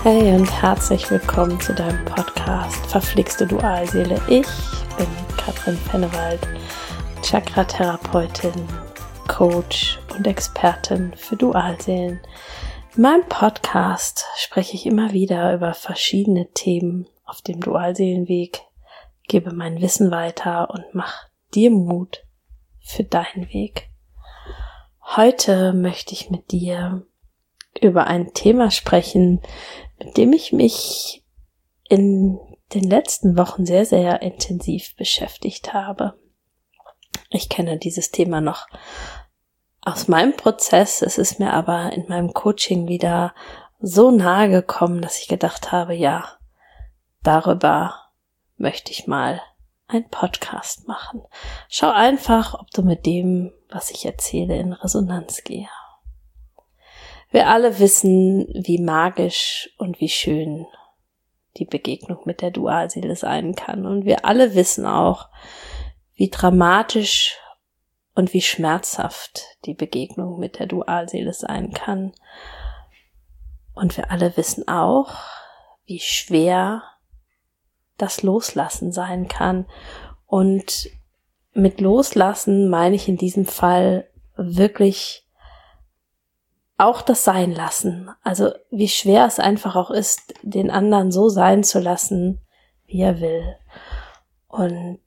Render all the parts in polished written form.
Hey und herzlich willkommen zu deinem Podcast Verflixte Dualseele. Ich bin Katrin Pennewald, Chakra-Therapeutin, Coach und Expertin für Dualseelen. In meinem Podcast spreche ich immer wieder über verschiedene Themen auf dem Dualseelenweg, gebe mein Wissen weiter und mache dir Mut für deinen Weg. Heute möchte ich mit dir über ein Thema sprechen, mit dem ich mich in den letzten Wochen sehr, sehr intensiv beschäftigt habe. Ich kenne dieses Thema noch aus meinem Prozess. Es ist mir aber in meinem Coaching wieder so nahe gekommen, dass ich gedacht habe, ja, darüber möchte ich mal einen Podcast machen. Schau einfach, ob du mit dem, was ich erzähle, in Resonanz gehe. Wir alle wissen, wie magisch und wie schön die Begegnung mit der Dualseele sein kann. Und wir alle wissen auch, wie dramatisch und wie schmerzhaft die Begegnung mit der Dualseele sein kann. Und wir alle wissen auch, wie schwer das Loslassen sein kann. Und mit Loslassen meine ich in diesem Fall wirklich auch das Sein lassen. Also wie schwer es einfach auch ist, den anderen so sein zu lassen, wie er will. Und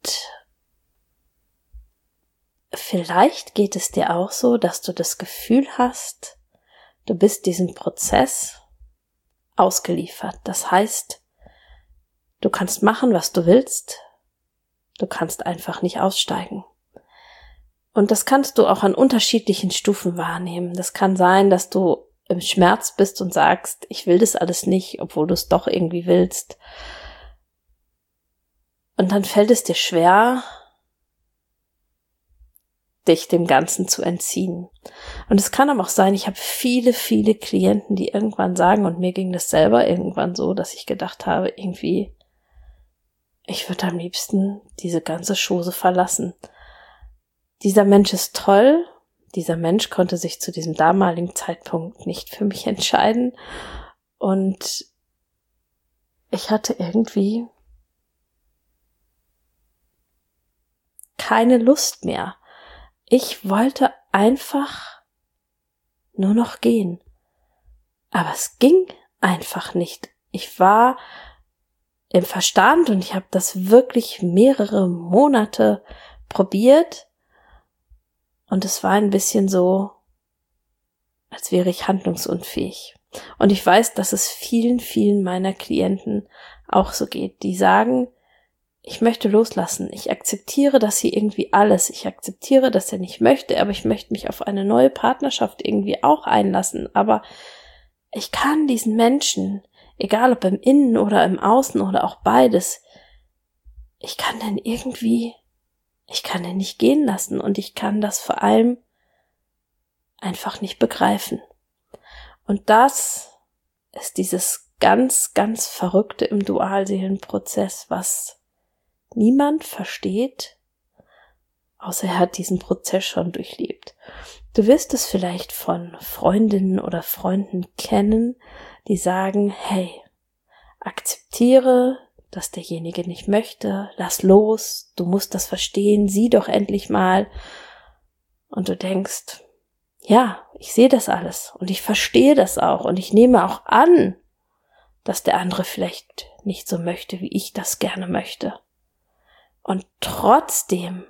vielleicht geht es dir auch so, dass du das Gefühl hast, du bist diesem Prozess ausgeliefert. Das heißt, du kannst machen, was du willst. Du kannst einfach nicht aussteigen. Und das kannst du auch an unterschiedlichen Stufen wahrnehmen. Das kann sein, dass du im Schmerz bist und sagst, ich will das alles nicht, obwohl du es doch irgendwie willst. Und dann fällt es dir schwer, dich dem Ganzen zu entziehen. Und es kann aber auch sein, ich habe viele, viele Klienten, die irgendwann sagen, und mir ging das selber irgendwann so, dass ich gedacht habe, irgendwie, ich würde am liebsten diese ganze Chose verlassen. Dieser Mensch ist toll, dieser Mensch konnte sich zu diesem damaligen Zeitpunkt nicht für mich entscheiden und ich hatte irgendwie keine Lust mehr. Ich wollte einfach nur noch gehen, aber es ging einfach nicht. Ich war im Verstand und ich habe das wirklich mehrere Monate probiert. Und es war ein bisschen so, als wäre ich handlungsunfähig. Und ich weiß, dass es vielen, vielen meiner Klienten auch so geht. Die sagen, ich möchte loslassen. Ich akzeptiere das hier irgendwie alles. Ich akzeptiere, dass er nicht möchte, aber ich möchte mich auf eine neue Partnerschaft irgendwie auch einlassen. Aber ich kann diesen Menschen, egal ob im Innen oder im Außen oder auch beides, ich kann den nicht gehen lassen und ich kann das vor allem einfach nicht begreifen. Und das ist dieses ganz, ganz Verrückte im Dualseelenprozess, was niemand versteht, außer er hat diesen Prozess schon durchlebt. Du wirst es vielleicht von Freundinnen oder Freunden kennen, die sagen, hey, akzeptiere, dass derjenige nicht möchte, lass los, du musst das verstehen, sieh doch endlich mal. Und du denkst, ja, ich sehe das alles und ich verstehe das auch und ich nehme auch an, dass der andere vielleicht nicht so möchte, wie ich das gerne möchte. Und trotzdem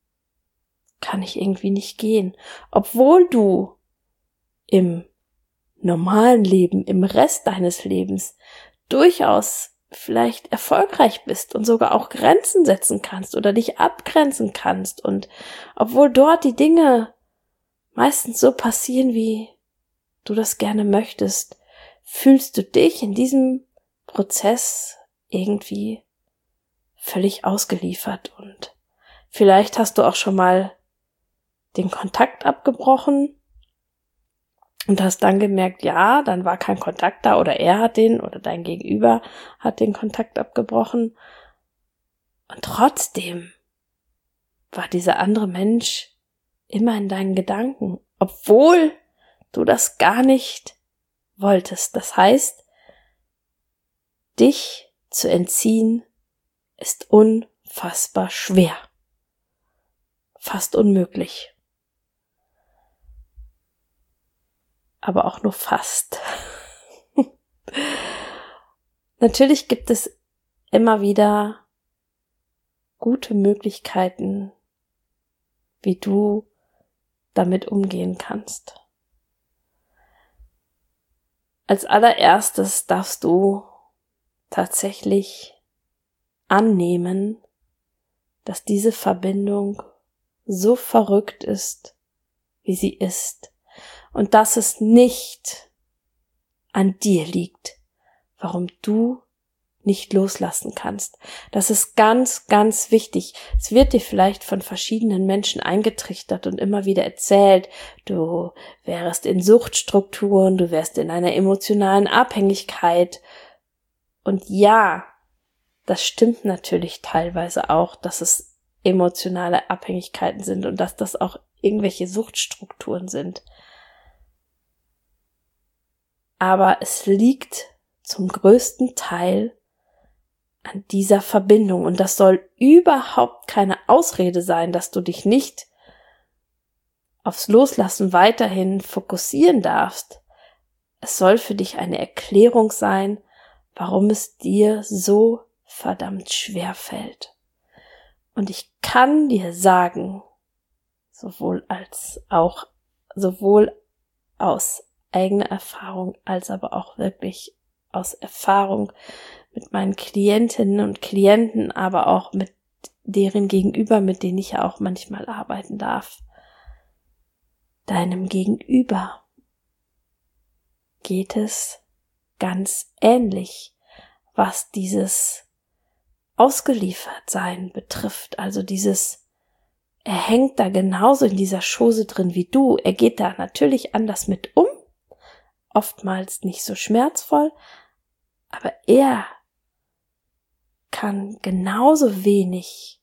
kann ich irgendwie nicht gehen, obwohl du im normalen Leben, im Rest deines Lebens durchaus vielleicht erfolgreich bist und sogar auch Grenzen setzen kannst oder dich abgrenzen kannst. Und obwohl dort die Dinge meistens so passieren, wie du das gerne möchtest, fühlst du dich in diesem Prozess irgendwie völlig ausgeliefert. Und vielleicht hast du auch schon mal den Kontakt abgebrochen und hast dann gemerkt, ja, dann war kein Kontakt da oder er hat den oder dein Gegenüber hat den Kontakt abgebrochen. Und trotzdem war dieser andere Mensch immer in deinen Gedanken, obwohl du das gar nicht wolltest. Das heißt, dich zu entziehen, ist unfassbar schwer. Fast unmöglich. Aber auch nur fast. Natürlich gibt es immer wieder gute Möglichkeiten, wie du damit umgehen kannst. Als allererstes darfst du tatsächlich annehmen, dass diese Verbindung so verrückt ist, wie sie ist, und dass es nicht an dir liegt, warum du nicht loslassen kannst. Das ist ganz, ganz wichtig. Es wird dir vielleicht von verschiedenen Menschen eingetrichtert und immer wieder erzählt, du wärst in Suchtstrukturen, du wärst in einer emotionalen Abhängigkeit. Und ja, das stimmt natürlich teilweise auch, dass es emotionale Abhängigkeiten sind und dass das auch irgendwelche Suchtstrukturen sind. Aber es liegt zum größten Teil an dieser Verbindung. Und das soll überhaupt keine Ausrede sein, dass du dich nicht aufs Loslassen weiterhin fokussieren darfst. Es soll für dich eine Erklärung sein, warum es dir so verdammt schwer fällt. Und ich kann dir sagen, sowohl aus eigener Erfahrung, als aber auch wirklich aus Erfahrung mit meinen Klientinnen und Klienten, aber auch mit deren Gegenüber, mit denen ich ja auch manchmal arbeiten darf. Deinem Gegenüber geht es ganz ähnlich, was dieses Ausgeliefertsein betrifft, also er hängt da genauso in dieser Chose drin wie du, er geht da natürlich anders mit um, oftmals nicht so schmerzvoll, aber er kann genauso wenig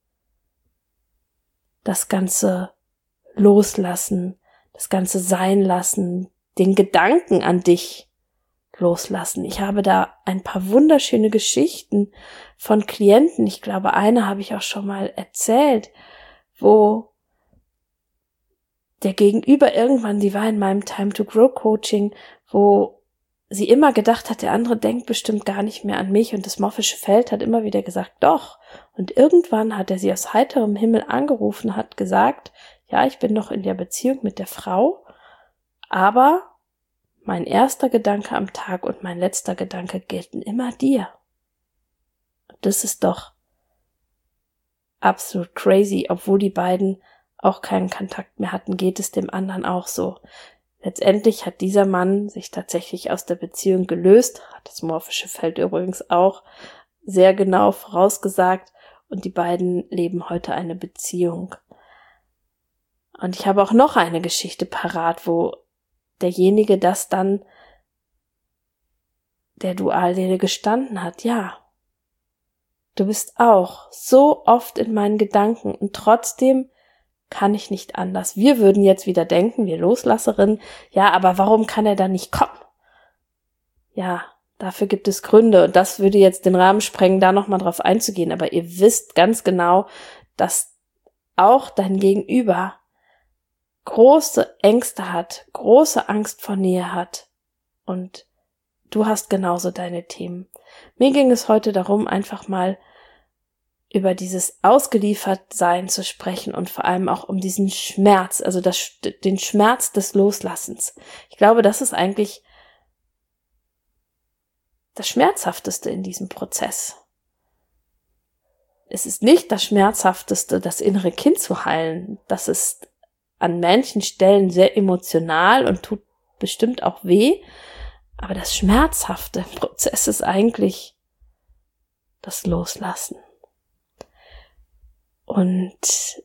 das Ganze loslassen, das Ganze sein lassen, den Gedanken an dich loslassen. Ich habe da ein paar wunderschöne Geschichten von Klienten. Ich glaube, eine habe ich auch schon mal erzählt, wo der Gegenüber irgendwann, die war in meinem Time to Grow Coaching, wo sie immer gedacht hat, der andere denkt bestimmt gar nicht mehr an mich, und das morphische Feld hat immer wieder gesagt, doch. Und irgendwann hat er sie aus heiterem Himmel angerufen, hat gesagt, ja, ich bin noch in der Beziehung mit der Frau, aber mein erster Gedanke am Tag und mein letzter Gedanke gelten immer dir. Und das ist doch absolut crazy, obwohl die beiden auch keinen Kontakt mehr hatten, geht es dem anderen auch so. Letztendlich hat dieser Mann sich tatsächlich aus der Beziehung gelöst, hat das morphische Feld übrigens auch sehr genau vorausgesagt, und die beiden leben heute eine Beziehung. Und ich habe auch noch eine Geschichte parat, wo derjenige das dann der Dualseele gestanden hat, ja, du bist auch so oft in meinen Gedanken und trotzdem kann ich nicht anders. Wir würden jetzt wieder denken, wir Loslasserinnen, ja, aber warum kann er da nicht kommen? Ja, dafür gibt es Gründe, und das würde jetzt den Rahmen sprengen, da nochmal drauf einzugehen, aber ihr wisst ganz genau, dass auch dein Gegenüber große Ängste hat, große Angst vor Nähe hat, und du hast genauso deine Themen. Mir ging es heute darum, einfach mal über dieses Ausgeliefertsein zu sprechen und vor allem auch um diesen Schmerz, also den Schmerz des Loslassens. Ich glaube, das ist eigentlich das Schmerzhafteste in diesem Prozess. Es ist nicht das Schmerzhafteste, das innere Kind zu heilen. Das ist an manchen Stellen sehr emotional und tut bestimmt auch weh. Aber das Schmerzhafte im Prozess ist eigentlich das Loslassen. Und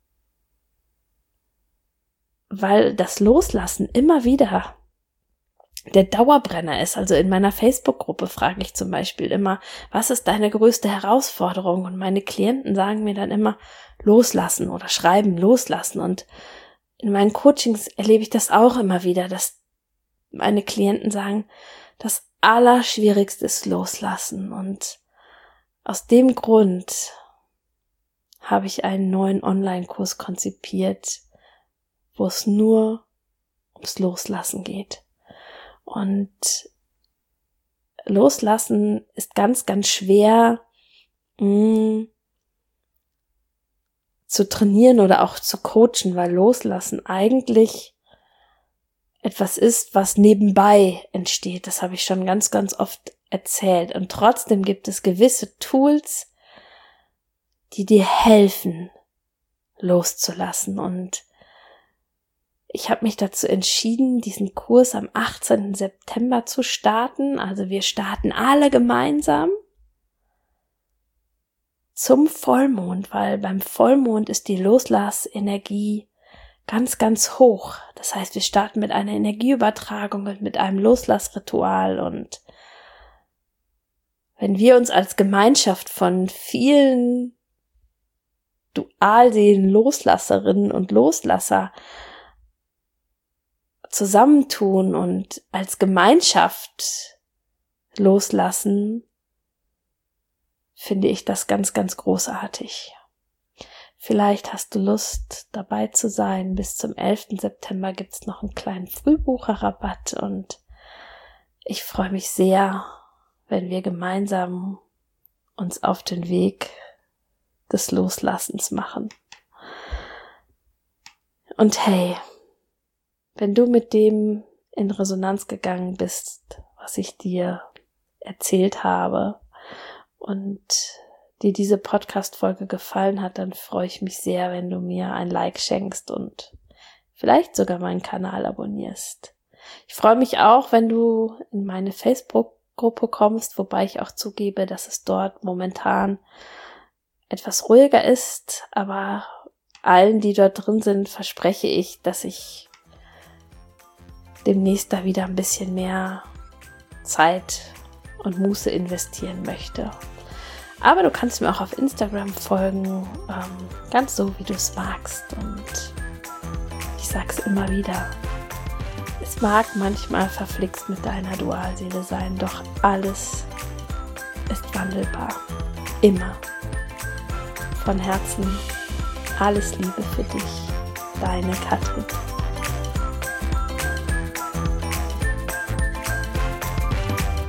weil das Loslassen immer wieder der Dauerbrenner ist, also in meiner Facebook-Gruppe frage ich zum Beispiel immer, was ist deine größte Herausforderung? Und meine Klienten sagen mir dann immer, loslassen, oder schreiben, loslassen. Und in meinen Coachings erlebe ich das auch immer wieder, dass meine Klienten sagen, das Allerschwierigste ist Loslassen. Und aus dem Grund habe ich einen neuen Online-Kurs konzipiert, wo es nur ums Loslassen geht. Und Loslassen ist ganz, ganz schwer zu trainieren oder auch zu coachen, weil Loslassen eigentlich etwas ist, was nebenbei entsteht. Das habe ich schon ganz, ganz oft erzählt. Und trotzdem gibt es gewisse Tools, die dir helfen, loszulassen. Und ich habe mich dazu entschieden, diesen Kurs am 18. September zu starten. Also wir starten alle gemeinsam zum Vollmond, weil beim Vollmond ist die Loslassenergie ganz, ganz hoch. Das heißt, wir starten mit einer Energieübertragung und mit einem Loslassritual. Und wenn wir uns als Gemeinschaft von vielen Dualseelen, Loslasserinnen und Loslasser zusammentun und als Gemeinschaft loslassen, finde ich das ganz, ganz großartig. Vielleicht hast du Lust, dabei zu sein. Bis zum 11. September gibt es noch einen kleinen Frühbucherrabatt und ich freue mich sehr, wenn wir gemeinsam uns auf den Weg des Loslassens machen. Und hey, wenn du mit dem in Resonanz gegangen bist, was ich dir erzählt habe und dir diese Podcast-Folge gefallen hat, dann freue ich mich sehr, wenn du mir ein Like schenkst und vielleicht sogar meinen Kanal abonnierst. Ich freue mich auch, wenn du in meine Facebook-Gruppe kommst, wobei ich auch zugebe, dass es dort momentan etwas ruhiger ist, aber allen, die dort drin sind, verspreche ich, dass ich demnächst da wieder ein bisschen mehr Zeit und Muße investieren möchte. Aber du kannst mir auch auf Instagram folgen, ganz so, wie du es magst. Und ich sag's immer wieder, es mag manchmal verflixt mit deiner Dualseele sein, doch alles ist wandelbar. Immer. Von Herzen alles Liebe für dich, deine Katrin.